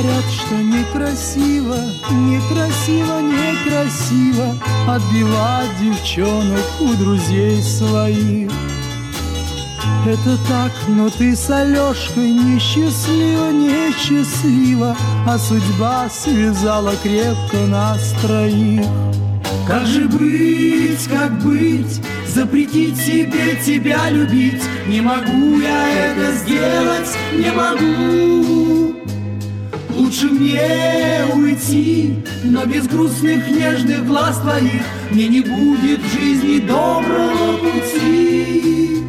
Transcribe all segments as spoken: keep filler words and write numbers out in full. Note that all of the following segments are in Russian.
Говорят, что некрасиво, некрасиво, некрасиво отбивать девчонок у друзей своих. Это так, но ты с Алешкой несчастлива, несчастлива, а судьба связала крепко нас троих. Как же быть, как быть, запретить себе тебя любить? Не могу я это сделать, не могу. Лучше мне уйти, но без грустных нежных глаз твоих мне не будет в жизни доброго пути.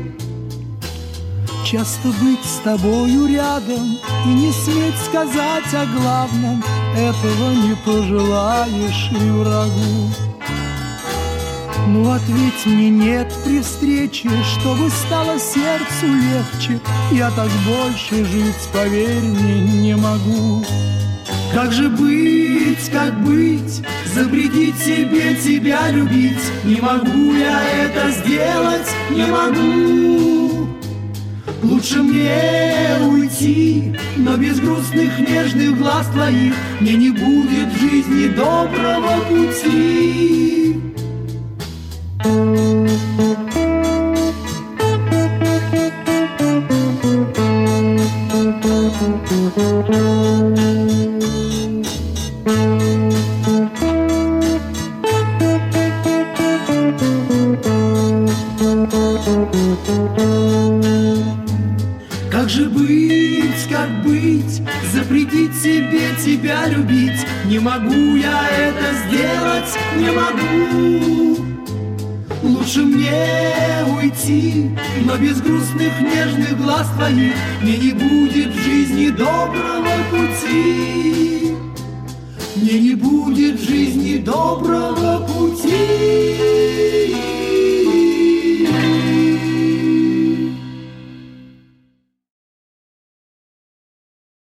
Часто быть с тобою рядом и не сметь сказать о главном, этого не пожелаешь и врагу. Ну ответь мне нет при встрече, чтобы стало сердцу легче. Я так больше жить, поверь мне, не могу. Как же быть, как быть, запретить себе тебя любить? Не могу я это сделать, не могу. Лучше мне уйти, но без грустных нежных глаз твоих мне не будет в жизни доброго пути. Как же быть, как быть, запретить себе тебя любить? Не могу я это сделать, не могу. Лучше мне уйти, но без грустных нежных глаз твоих мне не будет в жизни доброго пути. Мне не будет в жизни доброго пути.